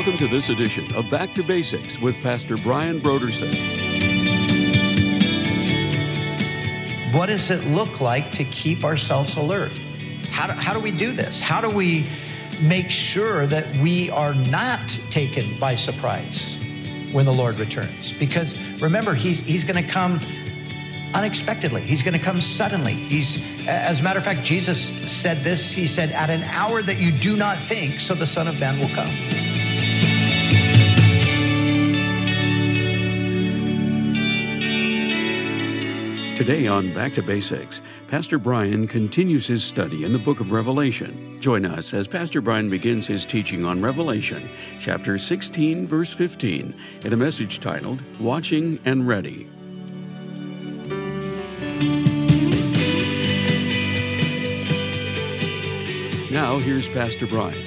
Welcome to this edition of Back to Basics with Pastor Brian Brodersen. What does it look like to keep ourselves alert? How do we do this? How do we make sure that we are not taken by surprise when the Lord returns? Because remember, he's going to come unexpectedly. He's going to come suddenly. As a matter of fact, Jesus said this. He said, at an hour that you do not think, so the Son of Man will come. Today on Back to Basics, Pastor Brian continues his study in the book of Revelation. Join us as Pastor Brian begins his teaching on Revelation, chapter 16, verse 15, in a message titled, Watching and Ready. Now, here's Pastor Brian.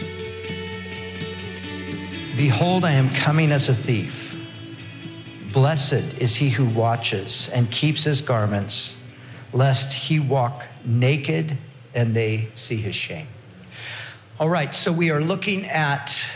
Behold, I am coming as a thief. Blessed is he who watches and keeps his garments, lest he walk naked and they see his shame. All right, so we are looking at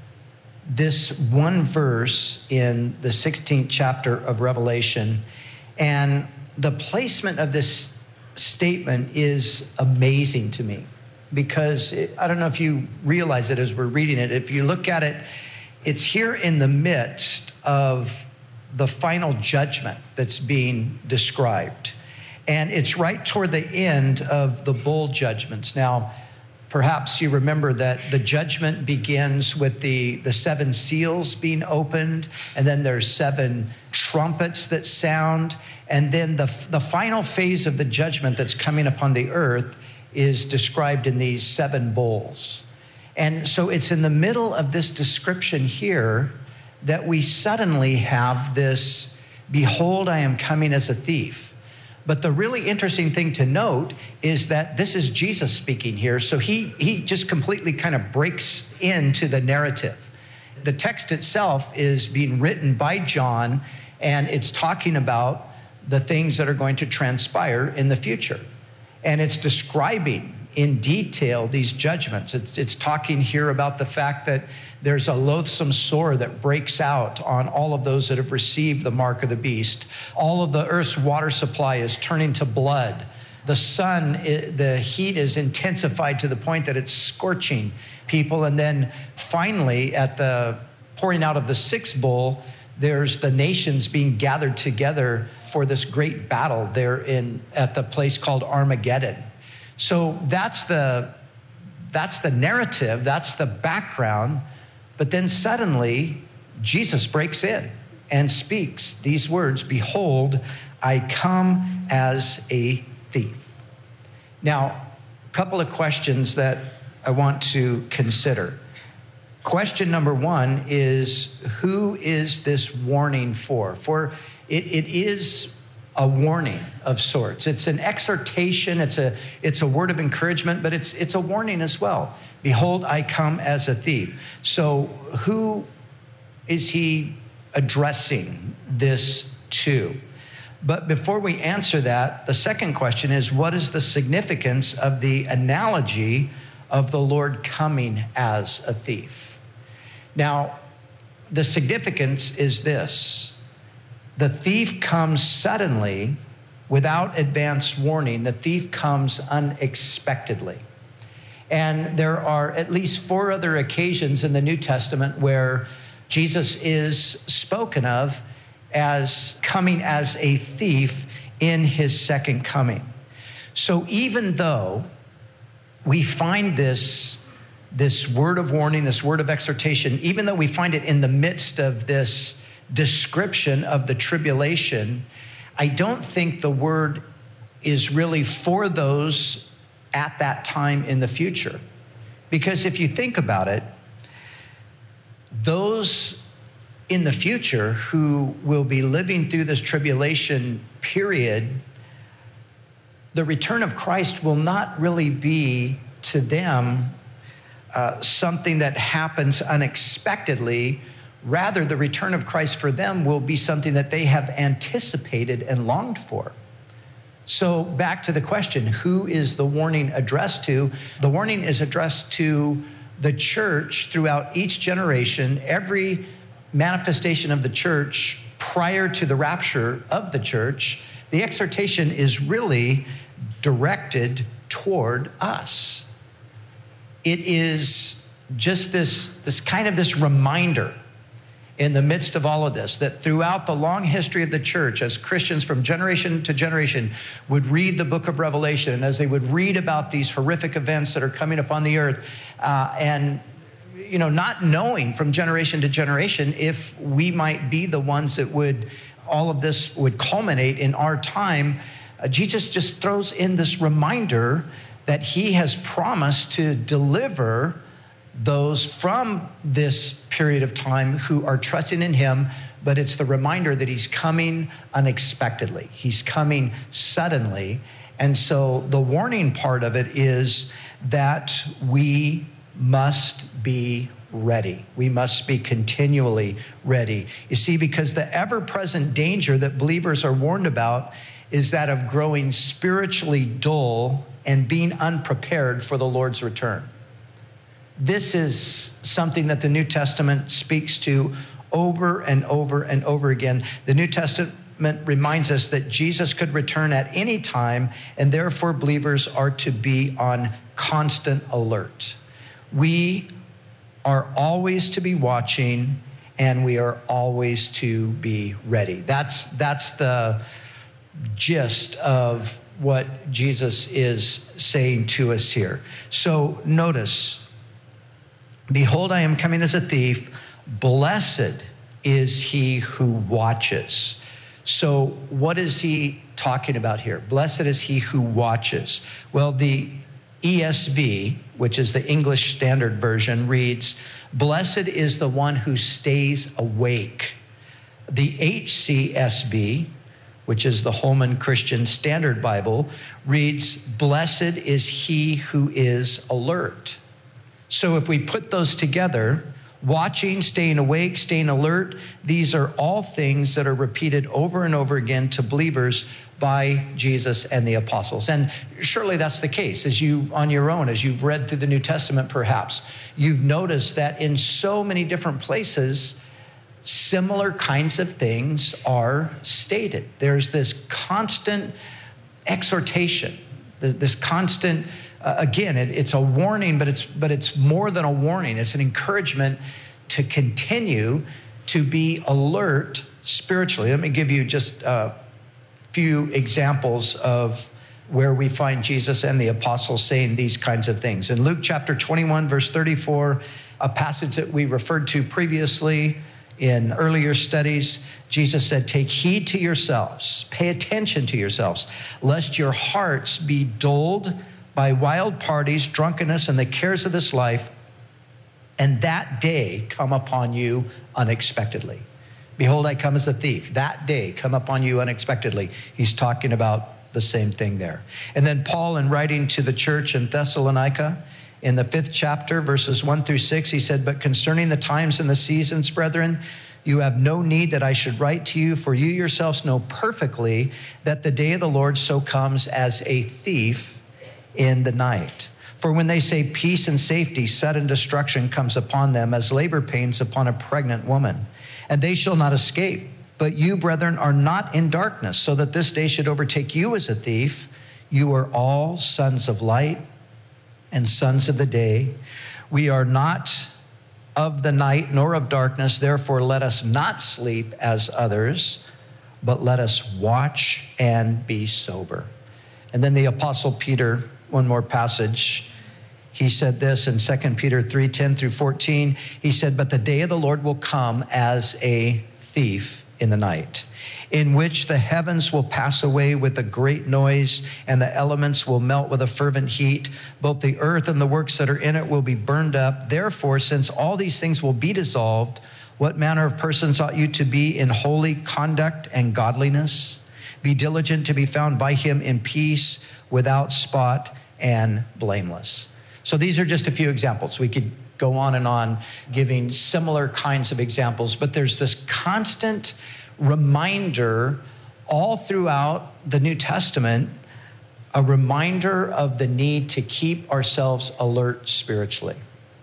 this one verse in the 16th chapter of Revelation, and the placement of this statement is amazing to me because I don't know if you realize it as we're reading it. If you look at it, it's here in the midst of the final judgment that's being described. And it's right toward the end of the bowl judgments. Now, perhaps you remember that the judgment begins with the seven seals being opened, and then there's seven trumpets that sound, and then the final phase of the judgment that's coming upon the earth is described in these seven bowls. And so it's in the middle of this description here that we suddenly have this, behold, I am coming as a thief. But the really interesting thing to note is that this is Jesus speaking here. So he just completely kind of breaks into the narrative. The text itself is being written by John, and it's talking about the things that are going to transpire in the future. And it's describing in detail these judgments. It's talking here about the fact that there's a loathsome sore that breaks out on all of those that have received the mark of the beast. All of the earth's water supply is turning to blood. The sun, the heat is intensified to the point that it's scorching people. And then finally, at the pouring out of the sixth bowl, there's the nations being gathered together for this great battle there at the place called Armageddon. So that's the narrative, that's the background. But then suddenly, Jesus breaks in and speaks these words, behold, I come as a thief. Now, a couple of questions that I want to consider. Question number one is, who is this warning for? For it is a warning of sorts. It's an exhortation. It's a word of encouragement, but it's a warning as well. Behold, I come as a thief. So who is he addressing this to? But before we answer that, the second question is, what is the significance of the analogy of the Lord coming as a thief? Now, the significance is this. The thief comes suddenly without advance warning. The thief comes unexpectedly. And there are at least 4 other occasions in the New Testament where Jesus is spoken of as coming as a thief in his second coming. So even though we find this word of warning, this word of exhortation, even though we find it in the midst of this description of the tribulation, I don't think the word is really for those at that time in the future. Because if you think about it, those in the future who will be living through this tribulation period, the return of Christ will not really be to them something that happens unexpectedly. Rather, the return of Christ for them will be something that they have anticipated and longed for. So back to the question, who is the warning addressed to? The warning is addressed to the church throughout each generation, every manifestation of the church prior to the rapture of the church, the exhortation is really directed toward us. It is just this kind of this reminder in the midst of all of this, that throughout the long history of the church, as Christians from generation to generation would read the book of Revelation, and as they would read about these horrific events that are coming upon the earth, and not knowing from generation to generation if we might be the ones that all of this would culminate in our time, Jesus just throws in this reminder that he has promised to deliver those from this period of time who are trusting in him, but it's the reminder that he's coming unexpectedly. He's coming suddenly. And so the warning part of it is that we must be ready. We must be continually ready. You see, because the ever-present danger that believers are warned about is that of growing spiritually dull and being unprepared for the Lord's return. This is something that the New Testament speaks to over and over and over again. The New Testament reminds us that Jesus could return at any time, and therefore believers are to be on constant alert. We are always to be watching, and we are always to be ready. That's the gist of what Jesus is saying to us here. So notice, behold, I am coming as a thief. Blessed is he who watches. So what is he talking about here? Blessed is he who watches. Well, the ESV, which is the English Standard Version, reads, blessed is the one who stays awake. The HCSB, which is the Holman Christian Standard Bible, reads, blessed is he who is alert. So if we put those together, watching, staying awake, staying alert, these are all things that are repeated over and over again to believers by Jesus and the apostles. And surely that's the case. As you, on your own, as you've read through the New Testament perhaps, you've noticed that in so many different places, similar kinds of things are stated. There's this constant exhortation, this constant, again, it's a warning, but it's more than a warning. It's an encouragement to continue to be alert spiritually. Let me give you just a few examples of where we find Jesus and the apostles saying these kinds of things. In Luke chapter 21, verse 34, a passage that we referred to previously in earlier studies, Jesus said, take heed to yourselves, pay attention to yourselves, lest your hearts be dulled by wild parties, drunkenness, and the cares of this life, and that day come upon you unexpectedly. Behold, I come as a thief. That day come upon you unexpectedly. He's talking about the same thing there. And then Paul, in writing to the church in Thessalonica, in the 5th chapter, verses 1-6, he said, but concerning the times and the seasons, brethren, you have no need that I should write to you, for you yourselves know perfectly that the day of the Lord so comes as a thief in the night. For when they say peace and safety, sudden destruction comes upon them as labor pains upon a pregnant woman, and they shall not escape. But you, brethren, are not in darkness, so that this day should overtake you as a thief. You are all sons of light and sons of the day. We are not of the night nor of darkness. Therefore, let us not sleep as others, but let us watch and be sober. And then the Apostle Peter, one more passage, he said this in 2 Peter 3:10-14. He said, but the day of the Lord will come as a thief in the night, in which the heavens will pass away with a great noise, and the elements will melt with a fervent heat. Both the earth and the works that are in it will be burned up. Therefore, since all these things will be dissolved, what manner of persons ought you to be in holy conduct and godliness? Be diligent to be found by him in peace, without spot and blameless. So these are just a few examples. We could go on giving similar kinds of examples, but there's this constant reminder all throughout the New Testament, a reminder of the need to keep ourselves alert spiritually.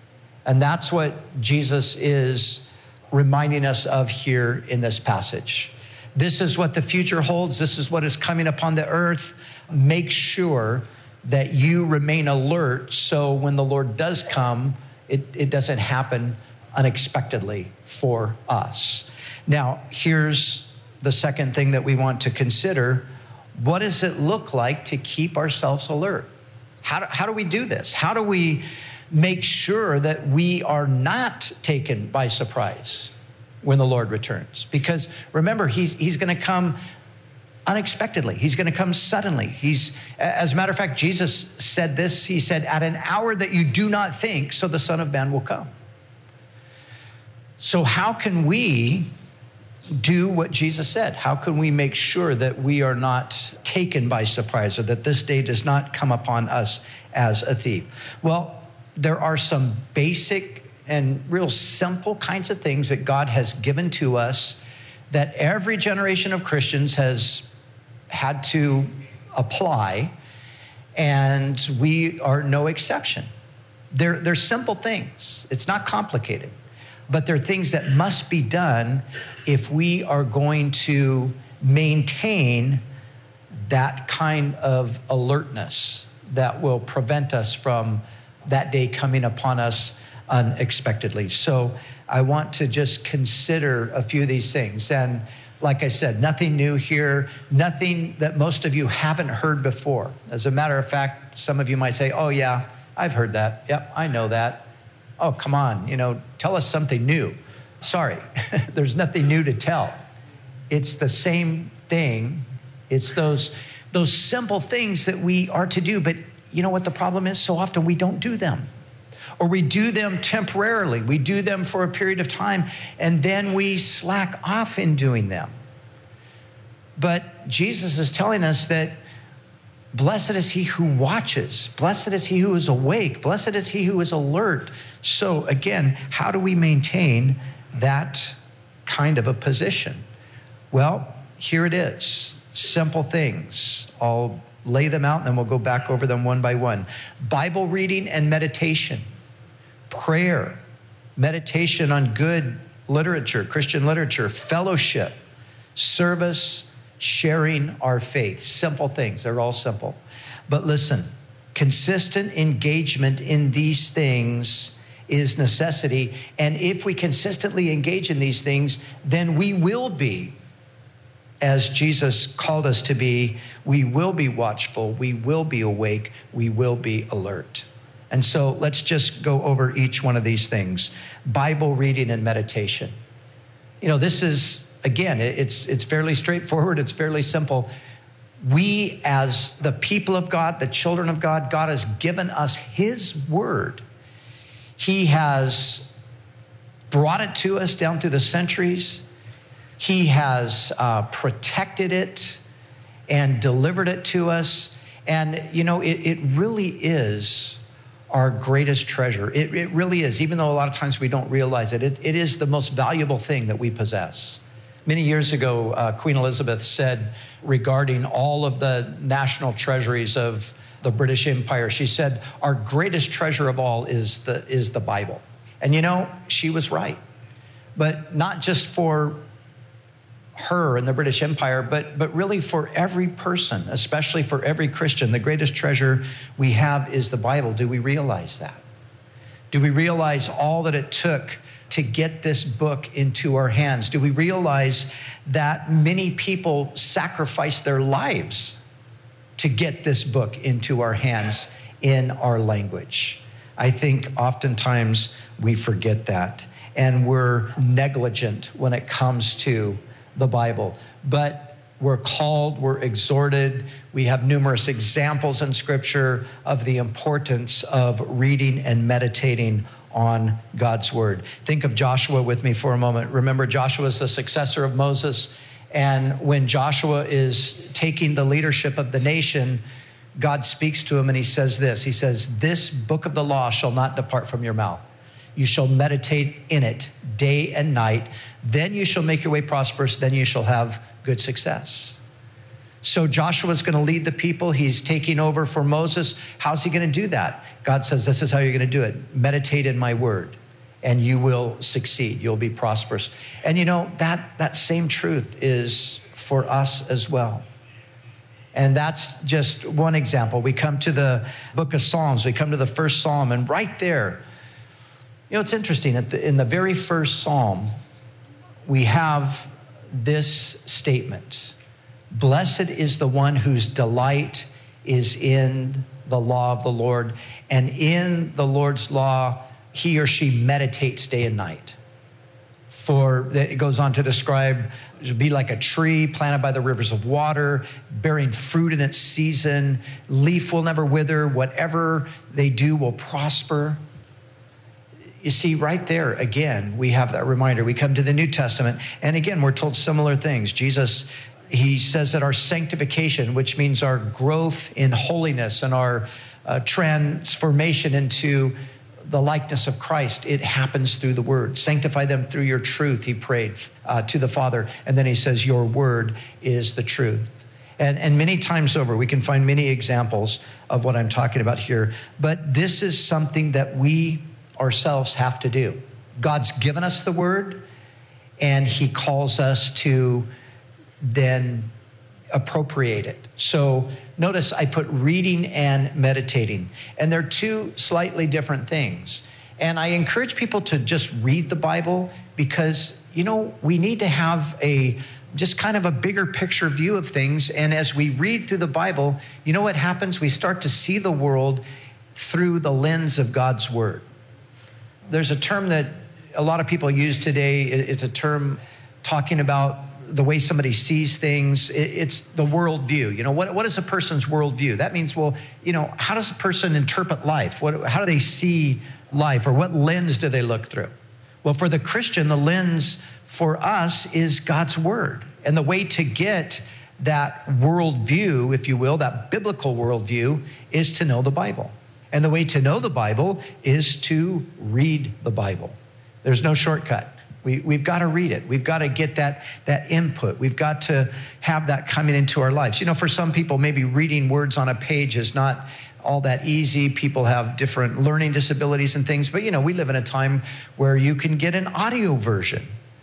And that's what Jesus is reminding us of here in this passage. This is what the future holds. This is what is coming upon the earth. Make sure that you remain alert so when the Lord does come, it doesn't happen unexpectedly for us. Now, here's the second thing that we want to consider. What does it look like to keep ourselves alert? How do we do this? How do we make sure that we are not taken by surprise when the Lord returns? Because remember, he's going to come unexpectedly. He's going to come suddenly. As a matter of fact, Jesus said this. He said, at an hour that you do not think, so the Son of Man will come. So how can we do what Jesus said? How can we make sure that we are not taken by surprise or that this day does not come upon us as a thief? Well, there are some basic and real simple kinds of things that God has given to us that every generation of Christians has had to apply, and we are no exception. They're simple things. It's not complicated, but they're things that must be done if we are going to maintain that kind of alertness that will prevent us from that day coming upon us unexpectedly. So I want to just consider a few of these things. And like I said, nothing new here, nothing that most of you haven't heard before. As a matter of fact, some of you might say, oh yeah, I've heard that. Yep, I know that. Oh, come on, tell us something new. Sorry, there's nothing new to tell. It's the same thing. It's those simple things that we are to do. But you know what the problem is? So often we don't do them. Or we do them temporarily. We do them for a period of time, and then we slack off in doing them. But Jesus is telling us that blessed is he who watches. Blessed is he who is awake. Blessed is he who is alert. So again, how do we maintain that kind of a position? Well, here it is. Simple things. I'll lay them out and then we'll go back over them one by one. Bible reading and meditation. Prayer. Meditation on good literature, Christian literature. Fellowship. Service. Sharing our faith. Simple things. They're all simple. But listen, consistent engagement in these things is necessity. And if we consistently engage in these things, then we will be, as Jesus called us to be, we will be watchful, we will be awake, we will be alert. And so let's just go over each one of these things. Bible reading and meditation. This is, again, it's fairly straightforward. It's fairly simple. We, as the people of God, the children of God, God has given us his word. He has brought it to us down through the centuries. He has protected it and delivered it to us. And, it really is our greatest treasure. It really is, even though a lot of times we don't realize it. It is the most valuable thing that we possess. Many years ago, Queen Elizabeth said regarding all of the national treasuries of the British Empire, she said, our greatest treasure of all is the Bible. And she was right. But not just for her and the British Empire, but really for every person, especially for every Christian. The greatest treasure we have is the Bible. Do we realize that? Do we realize all that it took to get this book into our hands? Do we realize that many people sacrificed their lives to get this book into our hands in our language? I think oftentimes we forget that, and we're negligent when it comes to the Bible. But we're called, we're exhorted. We have numerous examples in Scripture of the importance of reading and meditating on God's word. Think of Joshua with me for a moment. Remember, Joshua is the successor of Moses. And when Joshua is taking the leadership of the nation, God speaks to him and he says this. He says, this book of the law shall not depart from your mouth. You shall meditate in it day and night. Then you shall make your way prosperous. Then you shall have good success. So Joshua's going to lead the people. He's taking over for Moses. How's he going to do that? God says, this is how you're going to do it. Meditate in my word, and you will succeed. You'll be prosperous. And that same truth is for us as well. And that's just one example. We come to the book of Psalms. We come to the first Psalm, and right there, it's interesting. In the very first Psalm, we have this statement: blessed is the one whose delight is in the law of the Lord, and in the Lord's law, he or she meditates day and night. For it goes on to describe, be like a tree planted by the rivers of water, bearing fruit in its season. Leaf will never wither. Whatever they do will prosper. You see, right there, again, we have that reminder. We come to the New Testament, and again, we're told similar things. Jesus, he says that our sanctification, which means our growth in holiness and our transformation into the likeness of Christ, it happens through the word. Sanctify them through your truth, he prayed to the Father. And then he says, your word is the truth. And many times over, we can find many examples of what I'm talking about here. But this is something that we ourselves have to do. God's given us the word, and he calls us to then appropriate it. So notice I put reading and meditating, and they're two slightly different things. And I encourage people to just read the Bible because, we need to have just kind of a bigger picture view of things. And as we read through the Bible, what happens? We start to see the world through the lens of God's word. There's a term that a lot of people use today. It's a term talking about the way somebody sees things. It's the worldview. What is a person's worldview? That means, how does a person interpret life? How do they see life, or what lens do they look through? Well, for the Christian, the lens for us is God's word. And the way to get that worldview, if you will, that biblical worldview, is to know the Bible. And the way to know the Bible is to read the Bible. There's no shortcut. We've got to read it. We've got to get that input. We've got to have that coming into our lives. For some people, maybe reading words on a page is not all that easy. People have different learning disabilities and things. But, we live in a time where you can get an audio version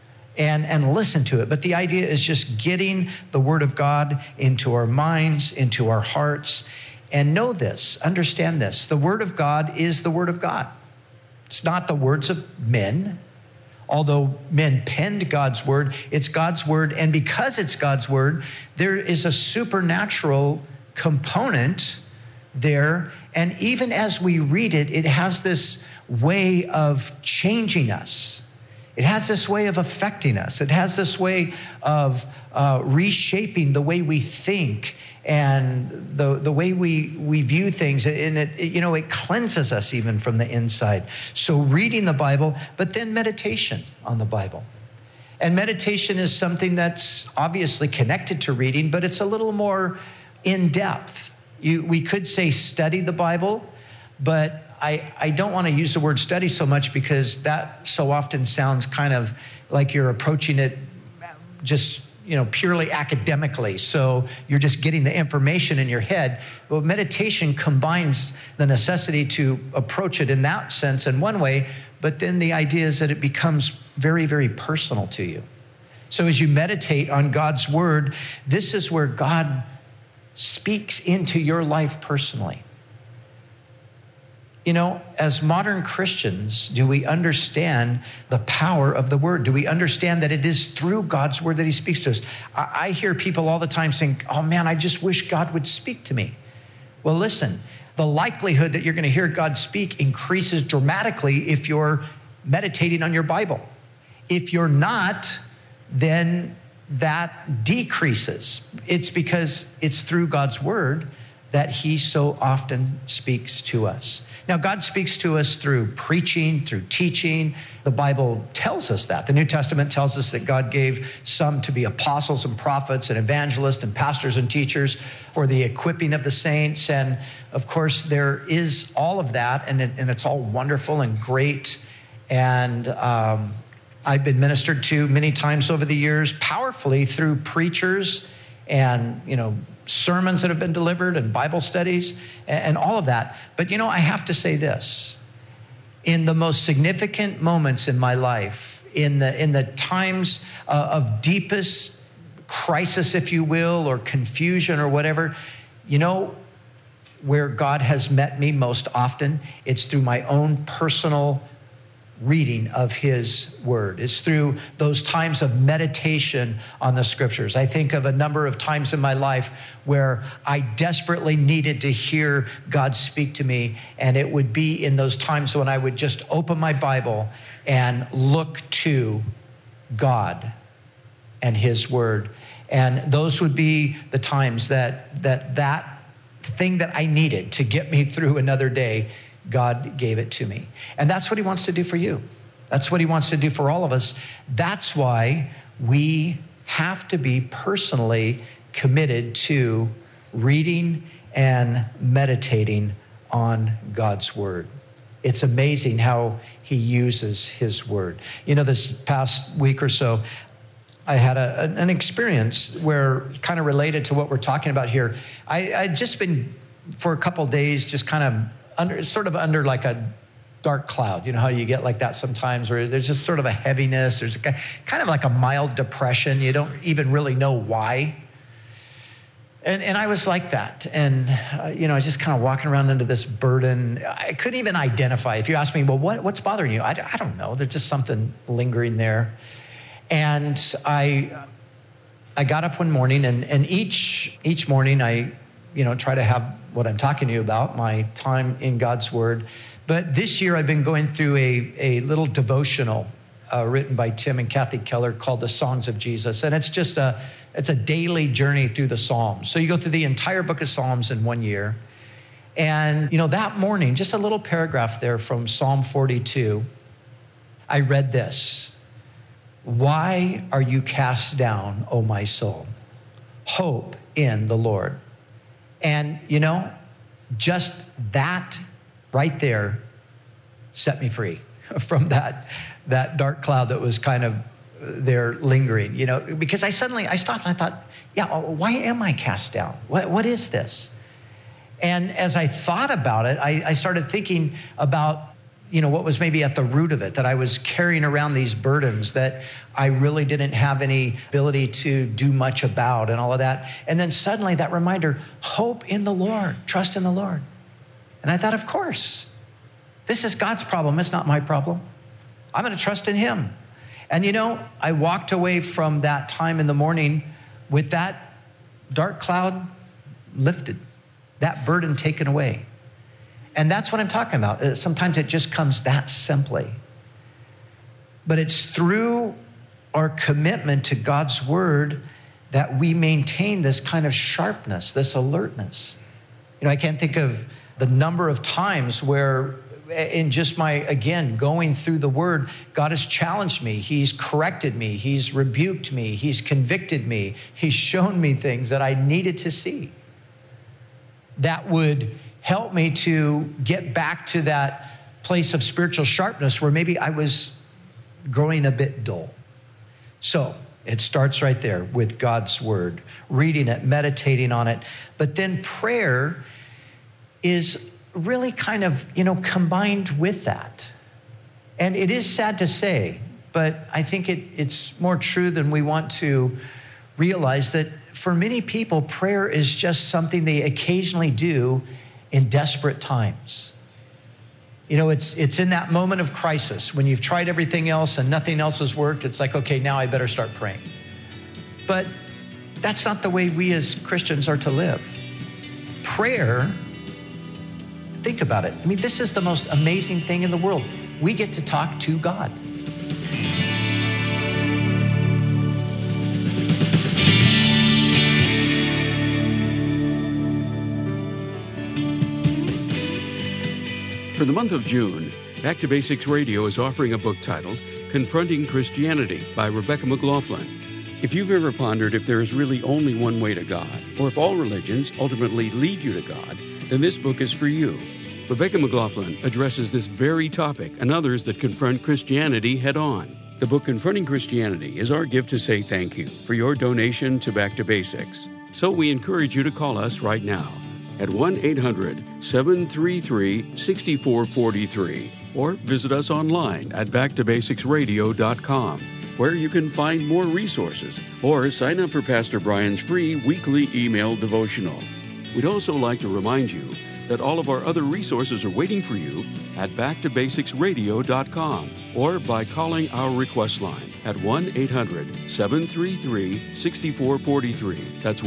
and listen to it. But the idea is just getting the word of God into our minds, into our hearts. And know this, understand this. The word of God is the word of God. It's not the words of men. Although men penned God's word, it's God's word. And because it's God's word, there is a supernatural component there. And even as we read it, it has this way of changing us. It has this way of affecting us. It has this way of reshaping the way we think and the way we view things. And it cleanses us even from the inside. So reading the Bible, but then meditation on the Bible. And meditation is something that's obviously connected to reading, but it's a little more in depth. We could say study the Bible, but I don't want to use the word study so much because that so often sounds kind of like you're approaching it just, purely academically. So you're just getting the information in your head. But meditation combines the necessity to approach it in that sense in one way, but then the idea is that it becomes very, very personal to you. So as you meditate on God's word, this is where God speaks into your life personally. As modern Christians, do we understand the power of the word? Do we understand that it is through God's word that he speaks to us? I hear people all the time saying, oh man, I just wish God would speak to me. Well, listen, the likelihood that you're going to hear God speak increases dramatically if you're meditating on your Bible. If you're not, then that decreases. It's because it's through God's word that he so often speaks to us. Now, God speaks to us through preaching, through teaching. The Bible tells us that. The New Testament tells us that God gave some to be apostles and prophets and evangelists and pastors and teachers for the equipping of the saints. And of course, there is all of that, and it's all wonderful and great. And I've been ministered to many times over the years, powerfully through preachers and, sermons that have been delivered and Bible studies and all of that. But, I have to say this. In the most significant moments in my life, in the times of deepest crisis, if you will, or confusion or whatever, where God has met me most often, it's through my own personal reading of his word. It's through those times of meditation on the scriptures. I think of a number of times in my life where I desperately needed to hear God speak to me, and it would be in those times when I would just open my Bible and look to God and his word. And those would be the times that thing that I needed to get me through another day, God gave it to me. And that's what he wants to do for you. That's what he wants to do for all of us. That's why we have to be personally committed to reading and meditating on God's word. It's amazing how he uses his word. This past week or so, I had an experience where kind of related to what we're talking about here. I'd just been for a couple of days just kind of under like a dark cloud. You know how you get like that sometimes, where there's just sort of a heaviness. There's kind of like a mild depression. You don't even really know why. And I was like that. And, I was just kind of walking around under this burden. I couldn't even identify. If you ask me, well, what's bothering you? I don't know. There's just something lingering there. And I got up one morning, and each morning I, try to have what I'm talking to you about, my time in God's word. But this year I've been going through a little devotional written by Tim and Kathy Keller called The Songs of Jesus. And it's just it's a daily journey through the Psalms. So you go through the entire book of Psalms in 1 year. And, that morning, just a little paragraph there from Psalm 42, I read this. Why are you cast down, O my soul? Hope in the Lord. And, just that right there set me free from that dark cloud that was kind of there lingering, because I stopped and I thought, why am I cast down? What is this? And as I thought about it, I started thinking about, what was maybe at the root of it, that I was carrying around these burdens that I really didn't have any ability to do much about and all of that. And then suddenly that reminder, hope in the Lord, trust in the Lord. And I thought, of course, this is God's problem. It's not my problem. I'm going to trust in him. And I walked away from that time in the morning with that dark cloud lifted, that burden taken away. And that's what I'm talking about. Sometimes it just comes that simply. But it's through our commitment to God's word that we maintain this kind of sharpness, this alertness. I can't think of the number of times where in just my, again, going through the word, God has challenged me. He's corrected me. He's rebuked me. He's convicted me. He's shown me things that I needed to see that would help me to get back to that place of spiritual sharpness where maybe I was growing a bit dull. So it starts right there with God's word, reading it, meditating on it. But then prayer is really kind of, combined with that. And it is sad to say, but I think it's more true than we want to realize, that for many people, prayer is just something they occasionally do in desperate times. It's in that moment of crisis when you've tried everything else and nothing else has worked. It's like, okay, now I better start praying. But that's not the way we as Christians are to live. Prayer, think about it. This is the most amazing thing in the world. We get to talk to God. For the month of June, Back to Basics Radio is offering a book titled Confronting Christianity by Rebecca McLaughlin. If you've ever pondered if there is really only one way to God, or if all religions ultimately lead you to God, then this book is for you. Rebecca McLaughlin addresses this very topic and others that confront Christianity head-on. The book Confronting Christianity is our gift to say thank you for your donation to Back to Basics. So we encourage you to call us right now at 1-800-733-6443 or visit us online at backtobasicsradio.com, where you can find more resources or sign up for Pastor Brian's free weekly email devotional. We'd also like to remind you that all of our other resources are waiting for you at backtobasicsradio.com or by calling our request line at 1-800-733-6443. That's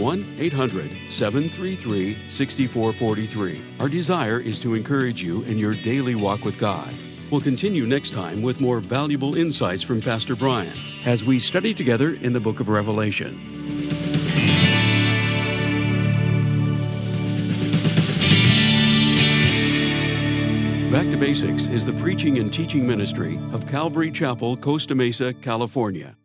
1-800-733-6443. Our desire is to encourage you in your daily walk with God. We'll continue next time with more valuable insights from Pastor Brian as we study together in the book of Revelation. Back to Basics is the preaching and teaching ministry of Calvary Chapel, Costa Mesa, California.